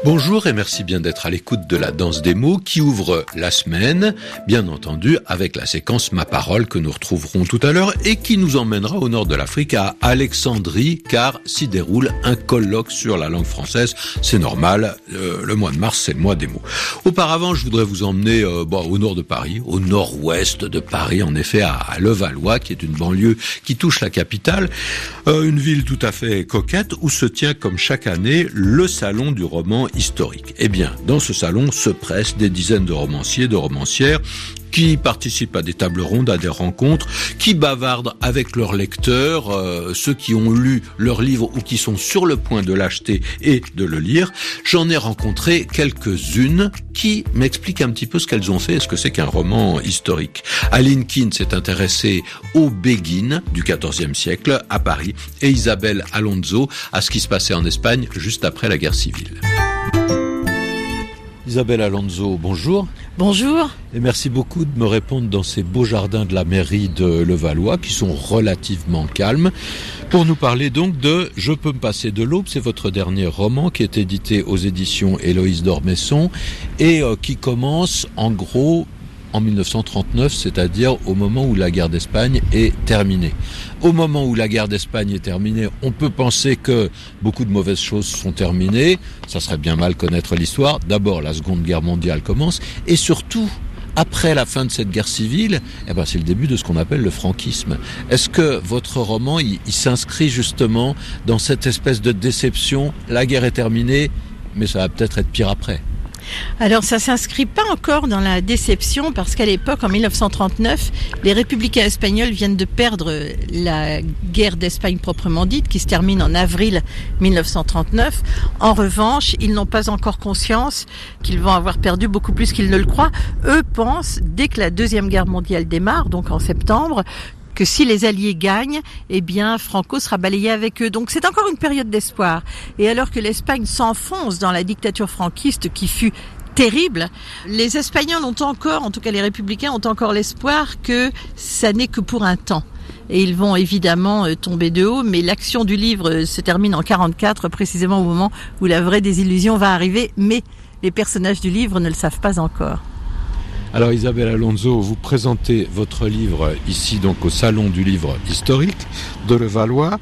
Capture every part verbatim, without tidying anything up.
Bonjour et merci bien d'être à l'écoute de la danse des mots qui ouvre la semaine, bien entendu avec la séquence Ma Parole que nous retrouverons tout à l'heure et qui nous emmènera au nord de l'Afrique à Alexandrie car s'y déroule un colloque sur la langue française. C'est normal, euh, le mois de mars c'est le mois des mots. Auparavant je voudrais vous emmener euh, bon, au nord de Paris, au nord-ouest de Paris en effet à, à Levallois qui est une banlieue qui touche la capitale, euh, une ville tout à fait coquette où se tient comme chaque année le salon du roman historique. Eh bien, dans ce salon se pressent des dizaines de romanciers, de romancières qui participent à des tables rondes, à des rencontres, qui bavardent avec leurs lecteurs, euh, ceux qui ont lu leur livre ou qui sont sur le point de l'acheter et de le lire. J'en ai rencontré quelques-unes qui m'expliquent un petit peu ce qu'elles ont fait et ce que c'est qu'un roman historique. Aline Keane s'est intéressée au Béguine du quatorzième siècle à Paris et Isabelle Alonso à ce qui se passait en Espagne juste après la guerre civile. Isabelle Alonso, bonjour. Bonjour. Et merci beaucoup de me répondre dans ces beaux jardins de la mairie de Levallois qui sont relativement calmes pour nous parler donc de Je peux me passer de l'aube. C'est votre dernier roman qui est édité aux éditions Héloïse d'Ormesson et euh, qui commence en gros en dix-neuf cent trente-neuf, c'est-à-dire au moment où la guerre d'Espagne est terminée. Au moment où la guerre d'Espagne est terminée, on peut penser que beaucoup de mauvaises choses sont terminées. Ça serait bien mal connaître l'histoire. D'abord, la Seconde Guerre mondiale commence. Et surtout, après la fin de cette guerre civile, eh ben, c'est le début de ce qu'on appelle le franquisme. Est-ce que votre roman, il, il s'inscrit justement dans cette espèce de déception? La guerre est terminée, mais ça va peut-être être pire après. Alors ça s'inscrit pas encore dans la déception parce qu'à l'époque, en dix-neuf cent trente-neuf, les républicains espagnols viennent de perdre la guerre d'Espagne proprement dite qui se termine en avril dix-neuf cent trente-neuf. En revanche, ils n'ont pas encore conscience qu'ils vont avoir perdu beaucoup plus qu'ils ne le croient. Eux pensent, dès que la Deuxième Guerre mondiale démarre, donc en septembre, que si les Alliés gagnent, eh bien Franco sera balayé avec eux. Donc c'est encore une période d'espoir. Et alors que l'Espagne s'enfonce dans la dictature franquiste qui fut terrible, les Espagnols ont encore, en tout cas les républicains, ont encore l'espoir que ça n'est que pour un temps. Et ils vont évidemment tomber de haut, mais l'action du livre se termine en quarante-quatre, précisément au moment où la vraie désillusion va arriver, mais les personnages du livre ne le savent pas encore. Alors Isabelle Alonso, vous présentez votre livre ici donc au Salon du livre historique de Levallois.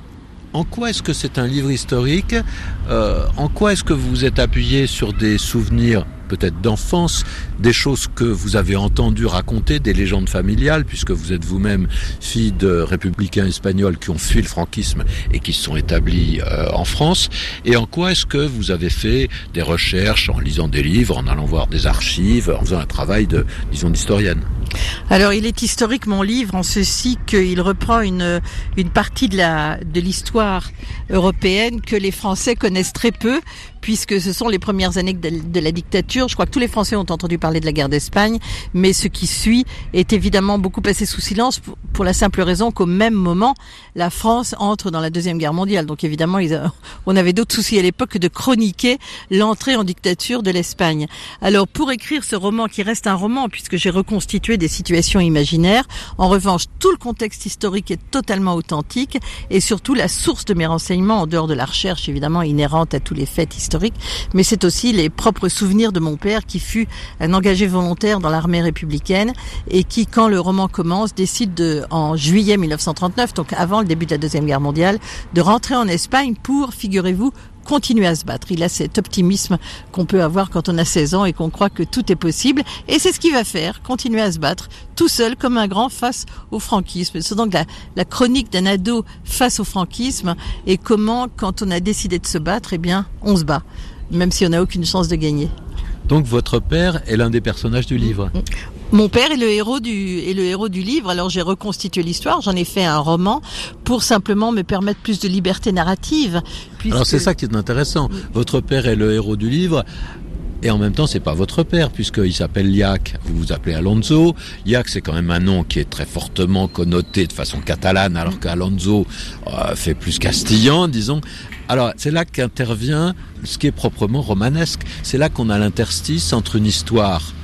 En quoi est-ce que c'est un livre historique ? euh, En quoi est-ce que vous vous êtes appuyé sur des souvenirs peut-être d'enfance, des choses que vous avez entendues raconter, des légendes familiales, puisque vous êtes vous-même fille de républicains espagnols qui ont fui le franquisme et qui se sont établis euh, en France. Et en quoi est-ce que vous avez fait des recherches en lisant des livres, en allant voir des archives, en faisant un travail de, disons, d'historienne ? Alors, il est historique, mon livre, en ceci qu'il reprend une, une partie de la, de l'histoire européenne que les Français connaissent très peu, puisque ce sont les premières années de, de la dictature. Je crois que tous les Français ont entendu parler de la guerre d'Espagne, mais ce qui suit est évidemment beaucoup passé sous silence pour, pour la simple raison qu'au même moment, la France entre dans la Deuxième Guerre mondiale. Donc évidemment, ils a, on avait d'autres soucis à l'époque que de chroniquer l'entrée en dictature de l'Espagne. Alors, pour écrire ce roman, qui reste un roman, puisque j'ai reconstitué des situations imaginaires, en revanche, tout le contexte historique est totalement authentique, et surtout la source de mes renseignements, en dehors de la recherche évidemment inhérente à tous les faits historiques, mais c'est aussi les propres souvenirs de mon père qui fut un engagé volontaire dans l'armée républicaine et qui, quand le roman commence, décide de, en juillet dix-neuf cent trente-neuf, donc avant le début de la Deuxième Guerre mondiale, de rentrer en Espagne pour, figurez-vous, continuer à se battre. Il a cet optimisme qu'on peut avoir quand on a seize ans et qu'on croit que tout est possible. Et c'est ce qu'il va faire, continuer à se battre tout seul comme un grand face au franquisme. C'est donc la, la chronique d'un ado face au franquisme et comment, quand on a décidé de se battre, eh bien, on se bat, même si on n'a aucune chance de gagner. Donc votre père est l'un des personnages du livre. Mon père est le héros du est le héros du livre. Alors j'ai reconstitué l'histoire, j'en ai fait un roman pour simplement me permettre plus de liberté narrative. Puisque... Alors c'est ça qui est intéressant. Votre père est le héros du livre. Et en même temps, c'est pas votre père, puisqu'il s'appelle Llach, vous vous appelez Alonso. Llach, c'est quand même un nom qui est très fortement connoté de façon catalane, alors qu'Alonso euh, fait plus castillan, disons. Alors, c'est là qu'intervient ce qui est proprement romanesque. C'est là qu'on a l'interstice entre une histoire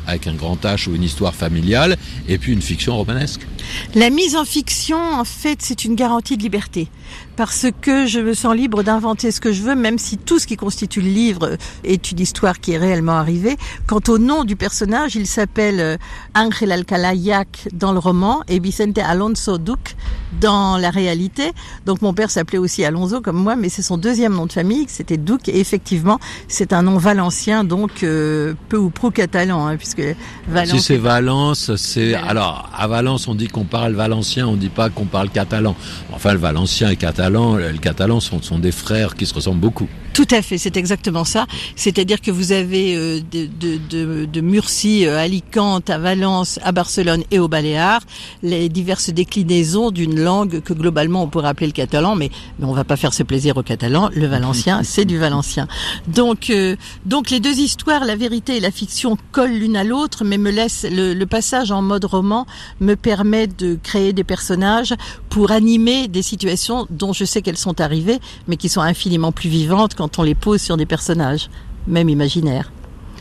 avec un grand H ou une histoire familiale, et puis une fiction romanesque. La mise en fiction, en fait, c'est une garantie de liberté. Parce que je me sens libre d'inventer ce que je veux, même si tout ce qui constitue le livre est une histoire qui est réellement arrivée. Quant au nom du personnage, il s'appelle Ángel Alcalá Yac dans le roman et Vicente Alonso Duc dans la réalité. Donc mon père s'appelait aussi Alonso comme moi, mais c'est son deuxième nom de famille, c'était Duc. Et effectivement, c'est un nom valencien, donc euh, peu ou prou catalan, hein, puisque Valence. Si c'est Valence, c'est Valence. Alors à Valence on dit qu'on parle valencien, on dit pas qu'on parle catalan. Enfin le valencien et catalan, le catalan sont, sont des frères qui se ressemblent beaucoup. Tout à fait, c'est exactement ça. C'est-à-dire que vous avez euh, de, de, de, de Murcie, euh, Alicante, à Valence, à Barcelone et aux Baléares, les diverses déclinaisons d'une langue que globalement on pourrait appeler le catalan, mais, mais on va pas faire ce plaisir au catalan. Le valencien, c'est du valencien. Donc, euh, donc les deux histoires, la vérité et la fiction, collent l'une à l'autre, mais me laisse le, le passage en mode roman me permet de créer des personnages pour animer des situations dont je sais qu'elles sont arrivées, mais qui sont infiniment plus vivantes quand on les pose sur des personnages, même imaginaires.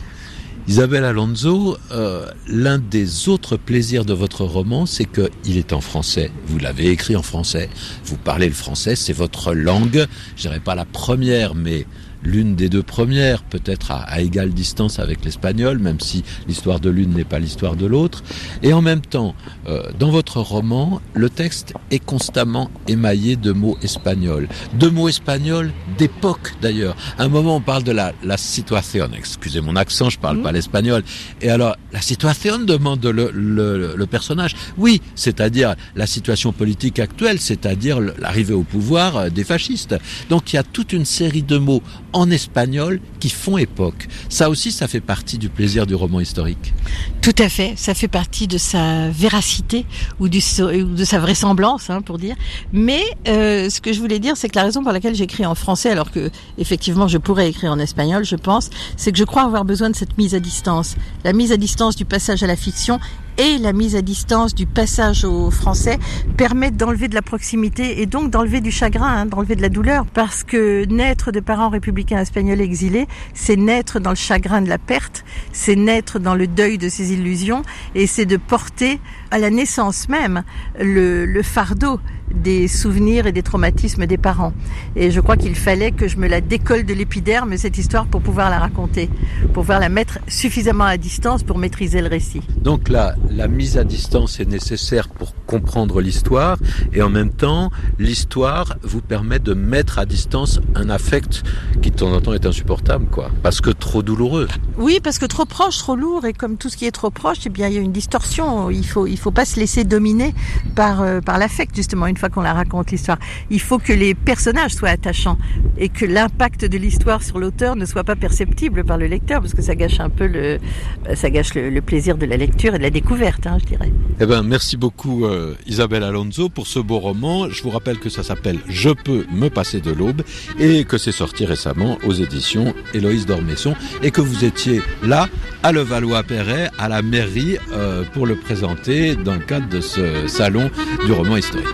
Isabelle Alonso, euh, l'un des autres plaisirs de votre roman, c'est qu'il est en français. Vous l'avez écrit en français, vous parlez le français, c'est votre langue, je dirais pas la première, mais l'une des deux premières, peut-être à, à égale distance avec l'espagnol, même si l'histoire de l'une n'est pas l'histoire de l'autre. Et en même temps, euh, dans votre roman, le texte est constamment émaillé de mots espagnols. De mots espagnols d'époque, d'ailleurs. À un moment, on parle de la, la situation. Excusez mon accent, je parle mmh. pas l'espagnol. Et alors, la situation demande le, le, le personnage. Oui, c'est-à-dire la situation politique actuelle, c'est-à-dire l'arrivée au pouvoir des fascistes. Donc, il y a toute une série de mots en espagnol qui font époque. Ça aussi, ça fait partie du plaisir du roman historique. Tout à fait, ça fait partie de sa véracité ou, du, ou de sa vraisemblance, hein, pour dire. Mais euh, ce que je voulais dire, c'est que la raison pour laquelle j'écris en français, alors que effectivement je pourrais écrire en espagnol, je pense, c'est que je crois avoir besoin de cette mise à distance. La mise à distance du passage à la fiction et la mise à distance du passage au français permettent d'enlever de la proximité et donc d'enlever du chagrin, hein, d'enlever de la douleur. Parce que naître de parents républicains espagnols exilés, c'est naître dans le chagrin de la perte, c'est naître dans le deuil de ses illusions et c'est de porter à la naissance même le, le fardeau des souvenirs et des traumatismes des parents. Et je crois qu'il fallait que je me la décolle de l'épiderme, cette histoire, pour pouvoir la raconter, pour pouvoir la mettre suffisamment à distance pour maîtriser le récit. Donc là, la mise à distance est nécessaire pour comprendre l'histoire, et en même temps, l'histoire vous permet de mettre à distance un affect qui de temps en temps est insupportable, quoi, parce que trop douloureux. Oui, parce que trop proche, trop lourd, et comme tout ce qui est trop proche, eh bien, il y a une distorsion. Il faut, il faut pas se laisser dominer par, euh, par l'affect, justement, une fois qu'on la raconte, l'histoire. Il faut que les personnages soient attachants et que l'impact de l'histoire sur l'auteur ne soit pas perceptible par le lecteur, parce que ça gâche un peu le, ça gâche le, le plaisir de la lecture et de la découverte, hein, je dirais. Eh ben, merci beaucoup euh, Isabelle Alonso pour ce beau roman. Je vous rappelle que ça s'appelle Je peux me passer de l'aube et que c'est sorti récemment aux éditions Héloïse d'Ormesson et que vous étiez là à Levallois-Perret, à la mairie, euh, pour le présenter dans le cadre de ce salon du roman historique.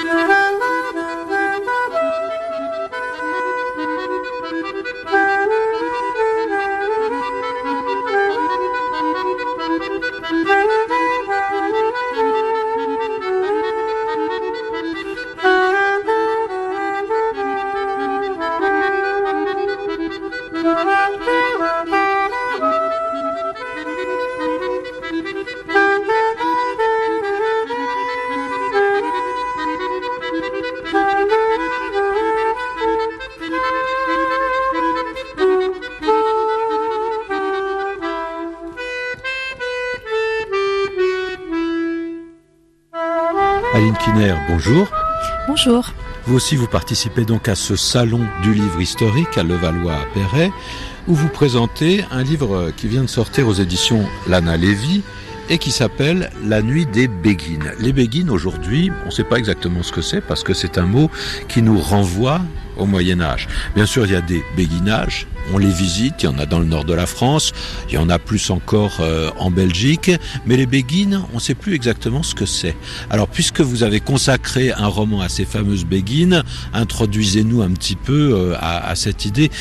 Aline Kiner, bonjour. Bonjour. Vous aussi, vous participez donc à ce salon du livre historique à Levallois-Perret, où vous présentez un livre qui vient de sortir aux éditions Lana Lévy et qui s'appelle La nuit des béguines. Les béguines, aujourd'hui, on ne sait pas exactement ce que c'est parce que c'est un mot qui nous renvoie au Moyen-Âge. Bien sûr, il y a des béguinages, on les visite, il y en a dans le nord de la France, il y en a plus encore euh, en Belgique, mais les béguines, on ne sait plus exactement ce que c'est. Alors, puisque vous avez consacré un roman à ces fameuses béguines, introduisez-nous un petit peu euh, à, à cette idée.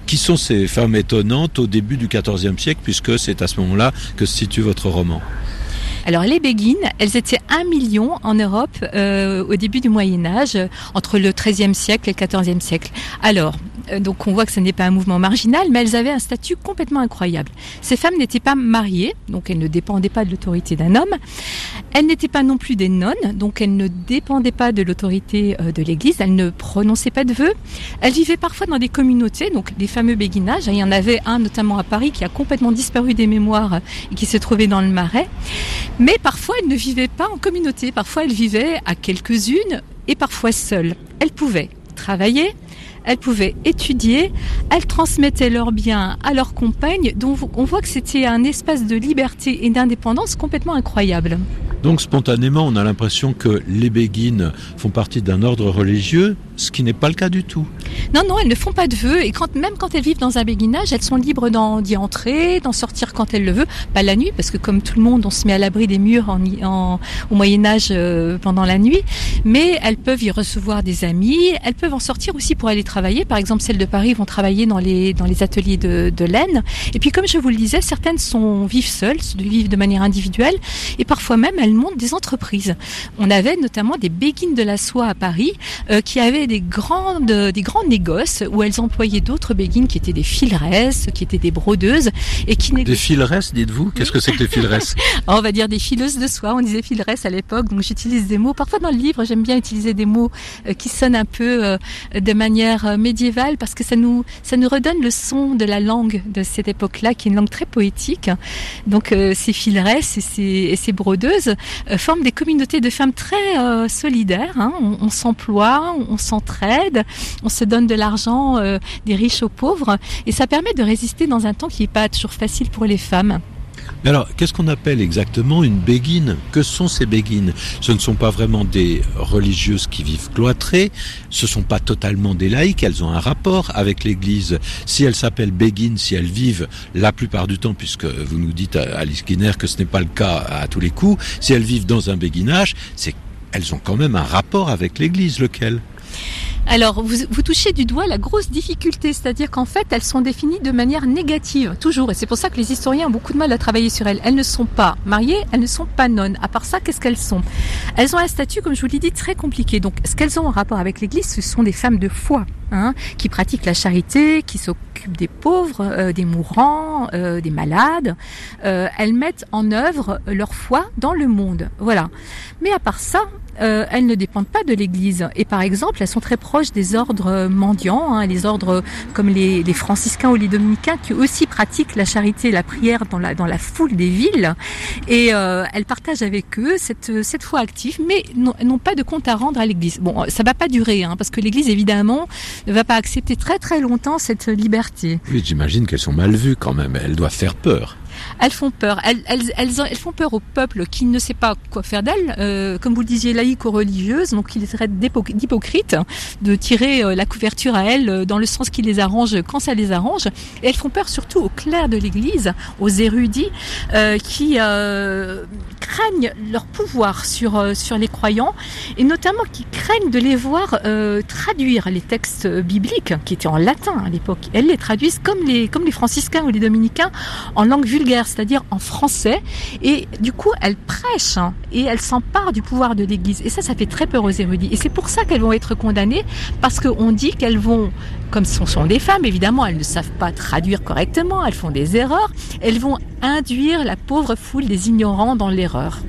Qui sont ces femmes étonnantes au début du quatorzième siècle, puisque c'est à ce moment-là que se situe votre roman? Alors les béguines, elles étaient un million en Europe euh, au début du Moyen-Âge, entre le treizième siècle et le quatorzième siècle. Alors, euh, donc on voit que ce n'est pas un mouvement marginal, mais elles avaient un statut complètement incroyable. Ces femmes n'étaient pas mariées, donc elles ne dépendaient pas de l'autorité d'un homme. Elles n'étaient pas non plus des nonnes, donc elles ne dépendaient pas de l'autorité euh, de l'Église. Elles ne prononçaient pas de vœux. Elles vivaient parfois dans des communautés, donc des fameux béguinages. Il y en avait un notamment à Paris qui a complètement disparu des mémoires et qui s'est trouvé dans le Marais. Mais parfois, elles ne vivaient pas en communauté. Parfois, elles vivaient à quelques-unes et parfois seules. Elles pouvaient travailler, elles pouvaient étudier, elles transmettaient leurs biens à leurs compagnes. Donc, on voit que c'était un espace de liberté et d'indépendance complètement incroyable. Donc, spontanément, on a l'impression que les béguines font partie d'un ordre religieux, ce qui n'est pas le cas du tout. Non, non, elles ne font pas de vœux. Et quand, même quand elles vivent dans un béguinage, elles sont libres d'en, d'y entrer, d'en sortir quand elles le veulent. Pas la nuit, parce que comme tout le monde, on se met à l'abri des murs en, en, au Moyen-Âge euh, pendant la nuit. Mais elles peuvent y recevoir des amis. Elles peuvent en sortir aussi pour aller travailler. Par exemple, celles de Paris vont travailler dans les, dans les ateliers de, de laine. Et puis, comme je vous le disais, certaines sont, vivent seules, vivent de manière individuelle. Et parfois même, elles montent des entreprises. On avait notamment des béguines de la soie à Paris euh, qui avaient des grandes, des grands négoces où elles employaient d'autres béguines qui étaient des fileresses, qui étaient des brodeuses et qui Des fileresses, dites-vous? Qu'est-ce que c'est que les fileresses? On va dire des fileuses de soie. On disait fileresses à l'époque, donc j'utilise des mots. Parfois dans le livre, j'aime bien utiliser des mots euh, qui sonnent un peu euh, de manière euh, médiévale parce que ça nous, ça nous redonne le son de la langue de cette époque-là, qui est une langue très poétique. Donc euh, ces fileresses et ces, et ces brodeuses euh, forment des communautés de femmes très euh, solidaires. Hein. On, on s'emploie, on, on s'entraide, on se donne de l'argent euh, des riches aux pauvres, et ça permet de résister dans un temps qui n'est pas toujours facile pour les femmes. Mais alors, qu'est-ce qu'on appelle exactement une béguine? Que sont ces béguines? Ce ne sont pas vraiment des religieuses qui vivent cloîtrées, ce ne sont pas totalement des laïcs, elles ont un rapport avec l'Église. Si elles s'appellent béguines, si elles vivent la plupart du temps, puisque vous nous dites, Alice Guiner, que ce n'est pas le cas à tous les coups, si elles vivent dans un béguinage, c'est qu'elles ont quand même un rapport avec l'Église. Lequel? Alors, vous, vous touchez du doigt la grosse difficulté, c'est-à-dire qu'en fait, elles sont définies de manière négative, toujours. Et c'est pour ça que les historiens ont beaucoup de mal à travailler sur elles. Elles ne sont pas mariées, elles ne sont pas nonnes. À part ça, qu'est-ce qu'elles sont? Elles ont un statut, comme je vous l'ai dit, très compliqué. Donc, ce qu'elles ont en rapport avec l'Église, ce sont des femmes de foi, hein, qui pratiquent la charité, qui s'occupent des pauvres, euh, des mourants, euh, des malades. Euh, elles mettent en œuvre leur foi dans le monde. Voilà. Mais à part ça, Euh, elles ne dépendent pas de l'Église. Et par exemple, elles sont très proches des ordres mendiants, hein, les ordres comme les, les franciscains ou les dominicains, qui aussi pratiquent la charité et la prière dans la, dans la foule des villes. Et euh, elles partagent avec eux cette, cette foi active, mais n'ont pas de compte à rendre à l'Église. Bon, ça va pas durer, hein, parce que l'Église, évidemment, ne va pas accepter très très longtemps cette liberté. Oui, j'imagine qu'elles sont mal vues quand même. Elles doivent faire peur. Elles font peur. Elles, elles, elles, elles font peur au peuple qui ne sait pas quoi faire d'elles. Euh, comme vous le disiez, laïques ou religieuses, donc il serait d'hypocrite de tirer la couverture à elles dans le sens qui les arrange quand ça les arrange. Et elles font peur surtout aux clercs de l'Église, aux érudits, euh, qui euh, craignent leur pouvoir sur euh, sur les croyants, et notamment qui craignent de les voir euh, traduire les textes bibliques qui étaient en latin à l'époque. Elles les traduisent comme les comme les franciscains ou les dominicains en langue vulgaire, c'est-à-dire en français, et du coup elles prêchent, hein, et elles s'emparent du pouvoir de l'Église, et ça, ça fait très peur aux érudits, et c'est pour ça qu'elles vont être condamnées, parce qu'on dit qu'elles vont, comme ce sont des femmes, évidemment, elles ne savent pas traduire correctement, elles font des erreurs, elles vont induire la pauvre foule des ignorants dans l'erreur.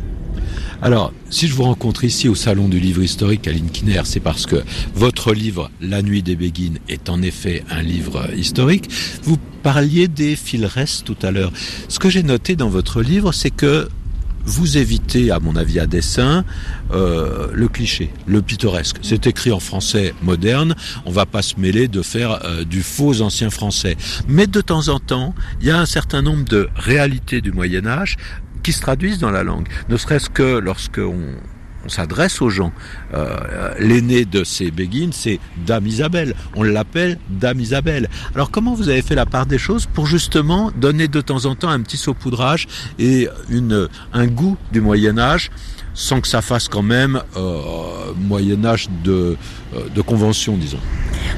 Alors, si je vous rencontre ici au Salon du Livre Historique à Linquiner, c'est parce que votre livre, La Nuit des Béguines, est en effet un livre historique. Vous parliez des fileresses tout à l'heure. Ce que j'ai noté dans votre livre, c'est que vous évitez, à mon avis à dessein, euh, le cliché, le pittoresque. C'est écrit en français moderne, on va pas se mêler de faire euh, du faux ancien français. Mais de temps en temps, il y a un certain nombre de réalités du Moyen-Âge qui se traduisent dans la langue. Ne serait-ce que lorsqu'on on s'adresse aux gens. Euh, l'aîné de ces béguines, c'est Dame Isabelle. On l'appelle Dame Isabelle. Alors comment vous avez fait la part des choses pour justement donner de temps en temps un petit saupoudrage et une, un goût du Moyen-Âge, sans que ça fasse quand même euh, Moyen-Âge de, euh, de convention, disons?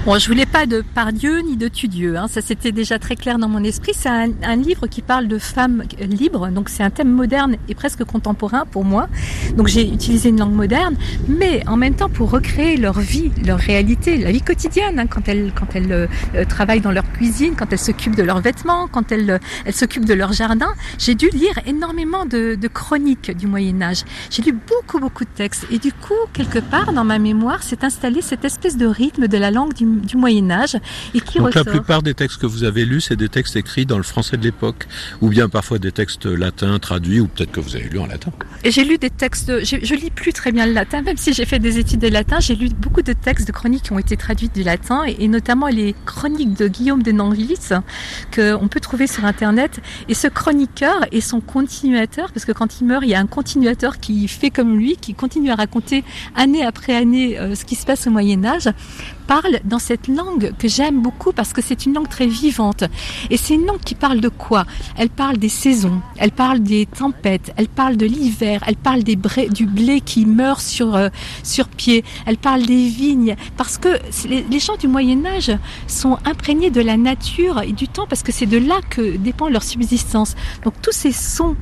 Bon, je voulais pas de Pardieu ni de Tudieu, hein. Ça c'était déjà très clair dans mon esprit. C'est un, un livre qui parle de femmes libres, donc c'est un thème moderne et presque contemporain pour moi. Donc j'ai utilisé une langue moderne, mais en même temps pour recréer leur vie, leur réalité, la vie quotidienne, hein, quand elles quand elles euh, travaillent dans leur cuisine, quand elles s'occupent de leurs vêtements, quand elles euh, elles s'occupent de leur jardin. J'ai dû lire énormément de, de chroniques du Moyen Âge. J'ai lu beaucoup beaucoup de textes et du coup quelque part dans ma mémoire s'est installé cette espèce de rythme de la langue du du Moyen-Âge et qui Donc ressort. La plupart des textes que vous avez lus, c'est des textes écrits dans le français de l'époque, ou bien parfois des textes latins traduits, ou peut-être que vous avez lu en latin. Et j'ai lu des textes, je, je lis plus très bien le latin, même si j'ai fait des études de latin, j'ai lu beaucoup de textes de chroniques qui ont été traduits du latin, et, et notamment les chroniques de Guillaume de Nantwils, qu'on peut trouver sur Internet. Et ce chroniqueur et son continuateur, parce que quand il meurt, il y a un continuateur qui fait comme lui, qui continue à raconter année après année euh, ce qui se passe au Moyen-Âge, parle dans cette langue que j'aime beaucoup parce que c'est une langue très vivante. Et c'est une langue qui parle de quoi ? Elle parle des saisons, elle parle des tempêtes, elle parle de l'hiver, elle parle des bré, du blé qui meurt sur, euh, sur pied, elle parle des vignes. Parce que les, les gens du Moyen-Âge sont imprégnés de la nature et du temps parce que c'est de là que dépend leur subsistance. Donc tous ces sons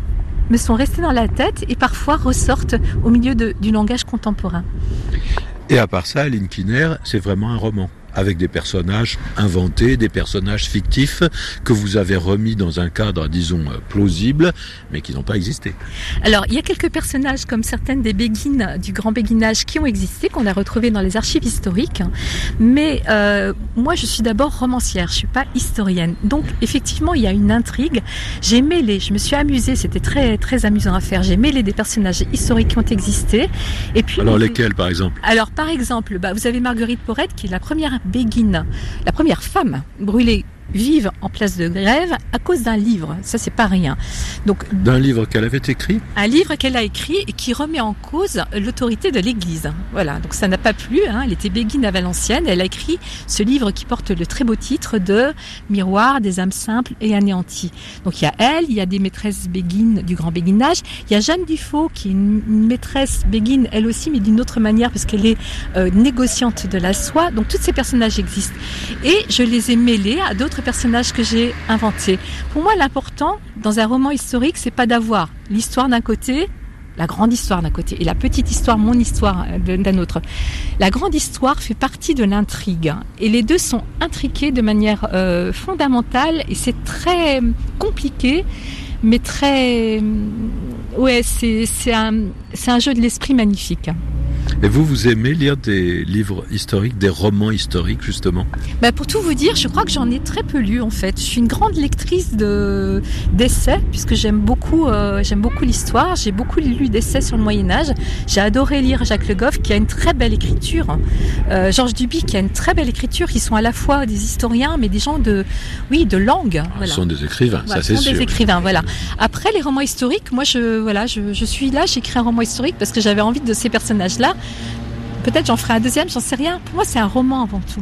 me sont restés dans la tête et parfois ressortent au milieu de, du langage contemporain. Et à part ça, Aline Kiner, c'est vraiment un roman, avec des personnages inventés, des personnages fictifs que vous avez remis dans un cadre, disons, plausible, mais qui n'ont pas existé. Alors, il y a quelques personnages comme certaines des béguines du grand béguinage qui ont existé, qu'on a retrouvés dans les archives historiques, mais euh, moi je suis d'abord romancière, je suis pas historienne. Donc effectivement, il y a une intrigue. J'ai mêlé, je me suis amusée, c'était très très amusant à faire. J'ai mêlé des personnages historiques qui ont existé. Et puis alors lesquels par exemple ? Alors par exemple, bah, vous avez Marguerite Porete qui est la première béguine, la première femme brûlée vive en place de Grève à cause d'un livre. Ça, c'est pas rien. Donc, d'un livre qu'elle avait écrit ? Un livre qu'elle a écrit et qui remet en cause l'autorité de l'Église. Voilà. Donc, ça n'a pas plu, hein. Elle était béguine à Valenciennes. Elle a écrit ce livre qui porte le très beau titre de Miroir des âmes simples et anéanties. Donc, il y a elle, il y a des maîtresses béguines du grand béguinage. Il y a Jeanne Dufaux qui est une, une maîtresse béguine, elle aussi, mais d'une autre manière parce qu'elle est euh, négociante de la soie. Donc, tous ces personnages existent. Et je les ai mêlés à d'autres personnages que j'ai inventés. Pour moi, l'important dans un roman historique, c'est pas d'avoir l'histoire d'un côté, la grande histoire d'un côté, et la petite histoire, mon histoire d'un autre. La grande histoire fait partie de l'intrigue, et les deux sont intriqués de manière euh, fondamentale, et c'est très compliqué, mais très, ouais, c'est c'est un c'est un jeu de l'esprit magnifique. Et vous, vous aimez lire des livres historiques, des romans historiques, justement ? Bah pour tout vous dire, je crois que j'en ai très peu lu, en fait. Je suis une grande lectrice de, d'essais, puisque j'aime beaucoup, euh, j'aime beaucoup l'histoire. J'ai beaucoup lu d'essais sur le Moyen-Âge. J'ai adoré lire Jacques Le Goff, qui a une très belle écriture. Euh, Georges Duby, qui a une très belle écriture. Ils sont à la fois des historiens, mais des gens de, oui, de langue. Voilà. Ce sont des écrivains, voilà, ça c'est sûr. Ce sont des écrivains, voilà. Après, les romans historiques, moi, je, voilà, je, je suis là, j'écris un roman historique parce que j'avais envie de ces personnages-là. Peut-être j'en ferai un deuxième, j'en sais rien. Pour moi, c'est un roman avant tout.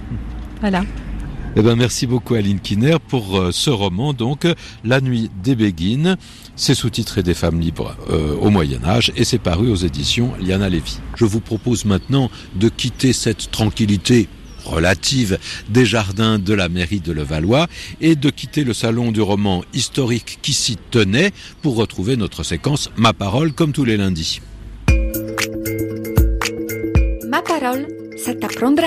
Voilà. Eh ben, merci beaucoup Aline Kiner pour euh, ce roman, donc La nuit des béguines. C'est sous-titré Des femmes libres euh, au Moyen-Âge et c'est paru aux éditions Liana Lévy. Je vous propose maintenant de quitter cette tranquillité relative des jardins de la mairie de Levallois et de quitter le salon du roman historique qui s'y tenait pour retrouver notre séquence Ma parole comme tous les lundis. Ma parole, ça t'apprendra.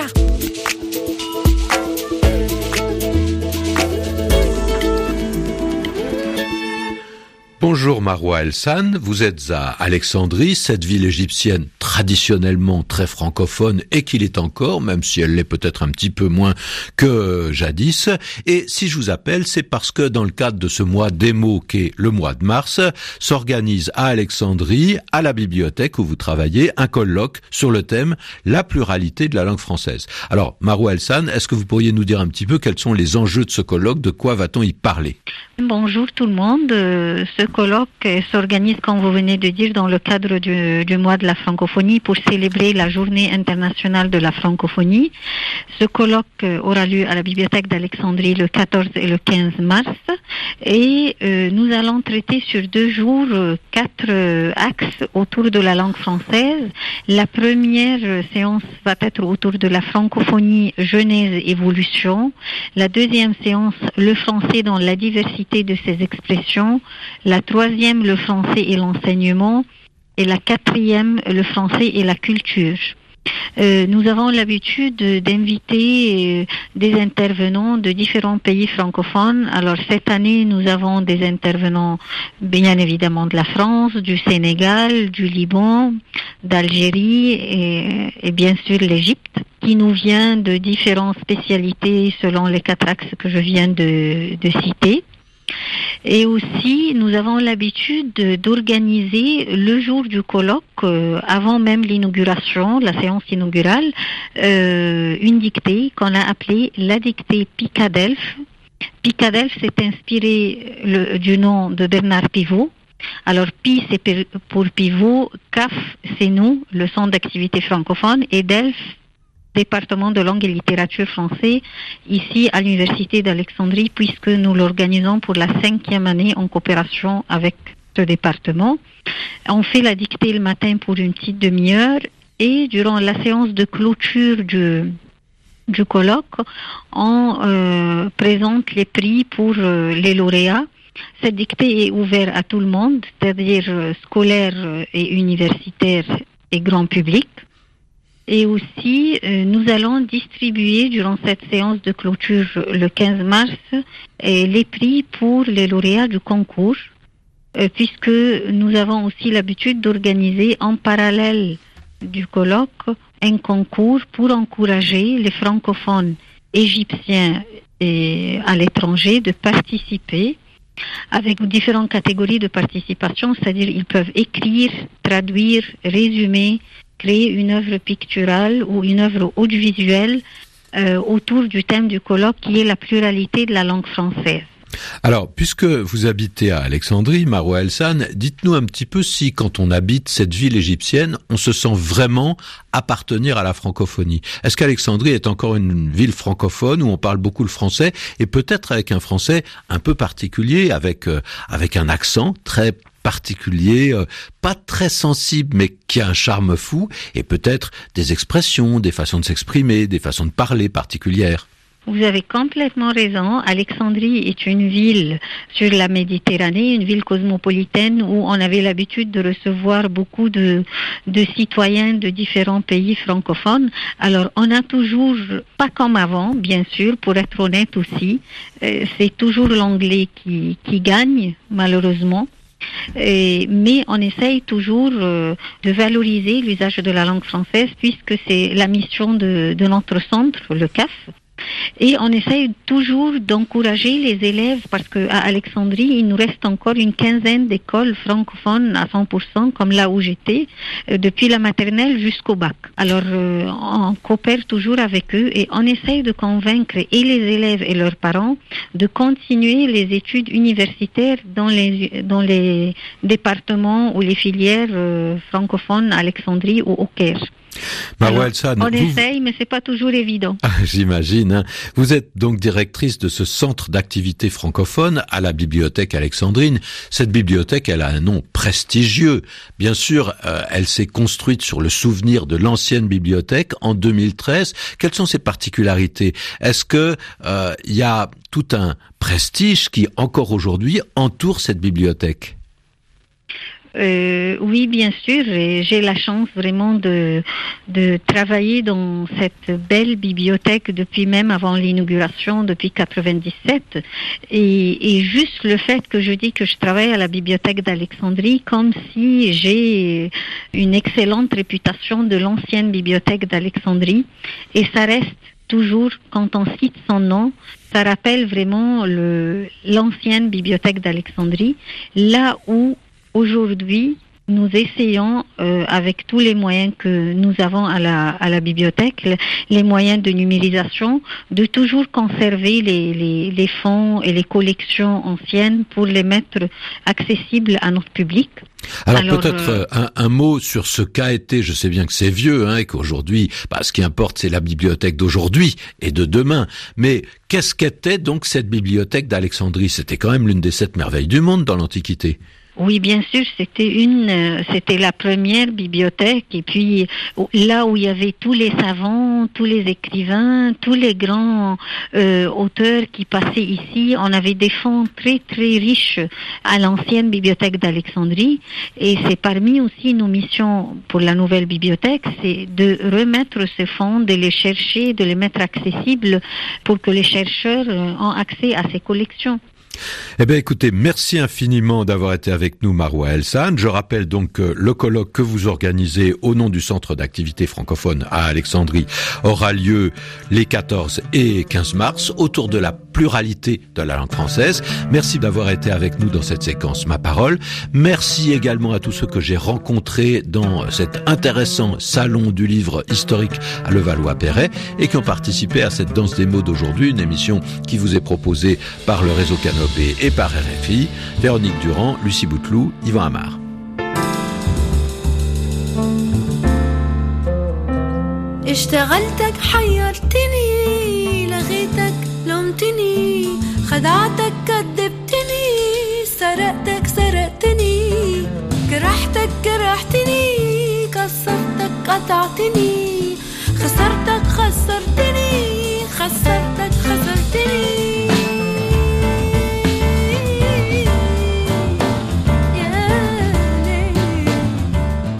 Bonjour Maroua El-San, vous êtes à Alexandrie, cette ville égyptienne traditionnellement très francophone et qu'il est encore, même si elle l'est peut-être un petit peu moins que jadis. Et si je vous appelle, c'est parce que dans le cadre de ce mois des mots qu'est le mois de mars, s'organise à Alexandrie, à la bibliothèque où vous travaillez, un colloque sur le thème « La pluralité de la langue française ». Alors Maroua El-San, est-ce que vous pourriez nous dire un petit peu quels sont les enjeux de ce colloque, de quoi va-t-on y parler ? Bonjour tout le monde, ce colloque euh, s'organise, comme vous venez de dire, dans le cadre du, du mois de la francophonie pour célébrer la journée internationale de la francophonie. Ce colloque euh, aura lieu à la bibliothèque d'Alexandrie le quatorze et le quinze mars et euh, nous allons traiter sur deux jours euh, quatre euh, axes autour de la langue française. La première euh, séance va être autour de la francophonie, genèse, évolution. La deuxième séance, le français dans la diversité de ses expressions. La troisième, le français et l'enseignement. Et la quatrième, le français et la culture. Euh, nous avons l'habitude d'inviter euh, des intervenants de différents pays francophones. Alors cette année, nous avons des intervenants bien évidemment de la France, du Sénégal, du Liban, d'Algérie et, et bien sûr l'Égypte, qui nous vient de différentes spécialités selon les quatre axes que je viens de, de citer. Et aussi, nous avons l'habitude d'organiser le jour du colloque, euh, avant même l'inauguration, la séance inaugurale, euh, une dictée qu'on a appelée la dictée Picadelphes. Picadelphes s'est inspiré le, du nom de Bernard Pivot. Alors, Pi, c'est pour Pivot, C A F, c'est nous, le Centre d'activité francophone, et Delphes, département de langue et littérature français, ici à l'Université d'Alexandrie, puisque nous l'organisons pour la cinquième année en coopération avec ce département. On fait la dictée le matin pour une petite demi-heure et durant la séance de clôture du, du colloque, on euh, présente les prix pour euh, les lauréats. Cette dictée est ouverte à tout le monde, c'est-à-dire euh, scolaire et universitaire et grand public. Et aussi, euh, nous allons distribuer durant cette séance de clôture le quinze mars euh, les prix pour les lauréats du concours, euh, puisque nous avons aussi l'habitude d'organiser en parallèle du colloque un concours pour encourager les francophones égyptiens et à l'étranger de participer avec différentes catégories de participation, c'est-à-dire ils peuvent écrire, traduire, résumer, créer une œuvre picturale ou une œuvre audiovisuelle euh, autour du thème du colloque qui est la pluralité de la langue française. Alors, puisque vous habitez à Alexandrie, Marwa Elsane, dites-nous un petit peu si, quand on habite cette ville égyptienne, on se sent vraiment appartenir à la francophonie. Est-ce qu'Alexandrie est encore une ville francophone où on parle beaucoup le français et peut-être avec un français un peu particulier, avec euh, avec un accent très particulier, euh, pas très sensible, mais qui a un charme fou, et peut-être des expressions, des façons de s'exprimer, des façons de parler particulières. Vous avez complètement raison. Alexandrie est une ville sur la Méditerranée, une ville cosmopolitaine où on avait l'habitude de recevoir beaucoup de, de citoyens de différents pays francophones. Alors, on a toujours, pas comme avant, bien sûr, pour être honnête aussi, euh, c'est toujours l'anglais qui, qui gagne, malheureusement. Et, mais on essaye toujours euh, de valoriser l'usage de la langue française puisque c'est la mission de, de notre centre, le C A F. Et on essaye toujours d'encourager les élèves parce qu'à Alexandrie, il nous reste encore une quinzaine d'écoles francophones à cent pour cent, comme là où j'étais, euh, depuis la maternelle jusqu'au bac. Alors, euh, on coopère toujours avec eux et on essaye de convaincre et les élèves et leurs parents de continuer les études universitaires dans les, dans les départements ou les filières euh, francophones à Alexandrie ou au Caire. Marwa Elsane, on vous... essaye, mais c'est pas toujours évident. Ah, j'imagine. Hein. Vous êtes donc directrice de ce centre d'activité francophone à la bibliothèque alexandrine. Cette bibliothèque, elle a un nom prestigieux. Bien sûr, euh, elle s'est construite sur le souvenir de l'ancienne bibliothèque en deux mille treize. Quelles sont ses particularités? Est-ce que euh, il y a tout un prestige qui, encore aujourd'hui, entoure cette bibliothèque? Euh, oui, bien sûr. Et j'ai la chance vraiment de de travailler dans cette belle bibliothèque depuis même avant l'inauguration, depuis quatre-vingt-dix-sept. Et, et juste le fait que je dis que je travaille à la bibliothèque d'Alexandrie, comme si j'ai une excellente réputation de l'ancienne bibliothèque d'Alexandrie. Et ça reste toujours, quand on cite son nom, ça rappelle vraiment le l'ancienne bibliothèque d'Alexandrie, là où aujourd'hui, Nous essayons, euh, avec tous les moyens que nous avons à la, à la bibliothèque, les moyens de numérisation, de toujours conserver les, les, les fonds et les collections anciennes pour les mettre accessibles à notre public. Alors, Alors peut-être euh, un, un mot sur ce qu'a été, je sais bien que c'est vieux, hein, et qu'aujourd'hui, bah, ce qui importe, c'est la bibliothèque d'aujourd'hui et de demain. Mais qu'est-ce qu'était donc cette bibliothèque d'Alexandrie? C'était quand même l'une des sept merveilles du monde dans l'Antiquité. Oui, bien sûr, c'était une, euh, c'était la première bibliothèque. Et puis là où il y avait tous les savants, tous les écrivains, tous les grands euh, auteurs qui passaient ici, on avait des fonds très très riches à l'ancienne bibliothèque d'Alexandrie. Et c'est parmi aussi nos missions pour la nouvelle bibliothèque, c'est de remettre ces fonds, de les chercher, de les mettre accessibles pour que les chercheurs euh, aient accès à ces collections. Eh bien, écoutez, merci infiniment d'avoir été avec nous, Maroua El-Sane. Je rappelle donc que le colloque que vous organisez au nom du Centre d'activité francophone à Alexandrie aura lieu les quatorze et quinze mars autour de la pluralité de la langue française. Merci d'avoir été avec nous dans cette séquence Ma Parole. Merci également à tous ceux que j'ai rencontrés dans cet intéressant salon du livre historique à Levallois-Perret et qui ont participé à cette danse des mots d'aujourd'hui, une émission qui vous est proposée par le réseau Canopé et par R F I, Véronique Durand, Lucie Bouteloup, Yvan Amar. اشتغلتك حيرتني لغيتك لومتني خدعتك كذبتني سرقتك سرقتني جرحتك جرحتني كسرتك قطعتني